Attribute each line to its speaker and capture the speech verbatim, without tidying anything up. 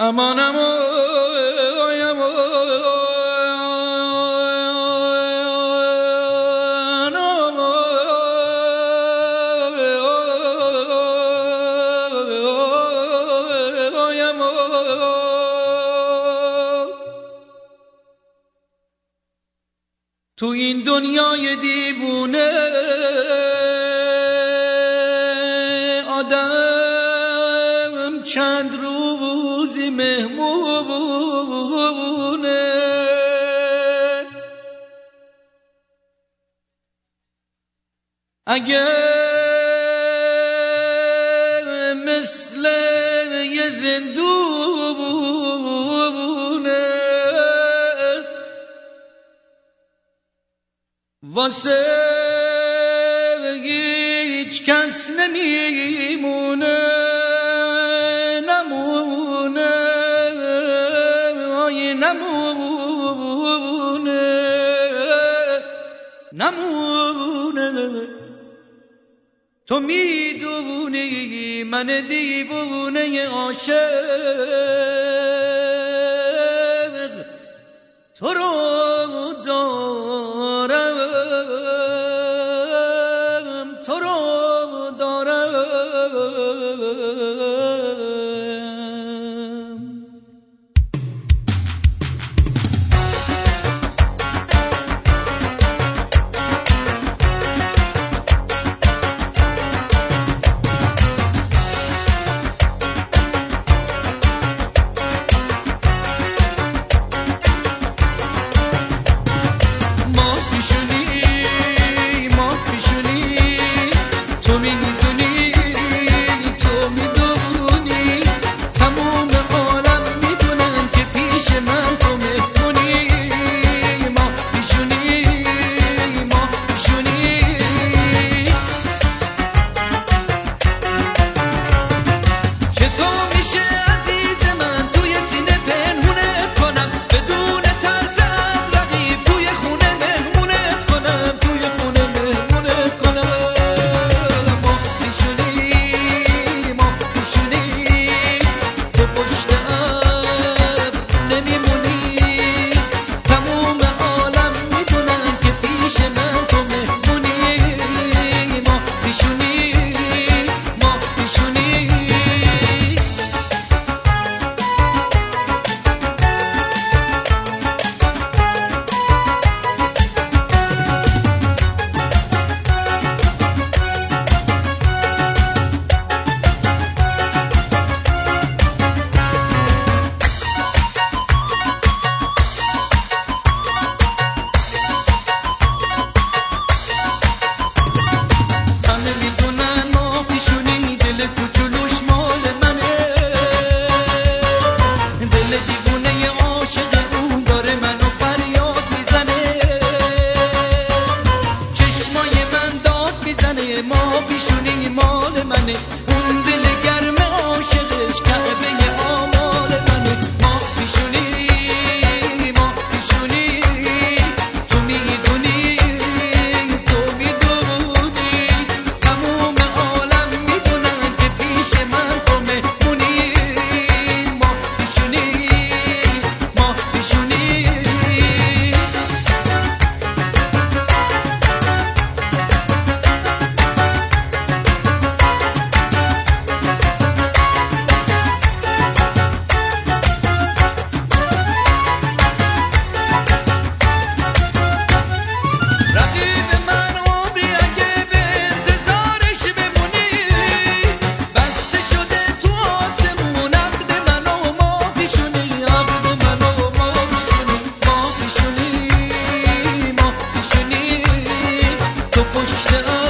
Speaker 1: امان امان تو این دنیای دیوونه آدم چند روزی مهمونه، اگه مثل یه زندونه واسه هیچ کس نمیمونه، نمونه آی نمونه نمونه. تو میدونی من دیوونه عاشق تو رو دارم، تو رو دارم. ما پیشونی مال منه، اون دل گرم عاشقش کعبه آمال منه. ما پیشونی ما پیشونی تو میدونی تو میدونی تموم عالم میدونن که پیش من تو مهمونی. ما پیشونی ما پیشونی پشت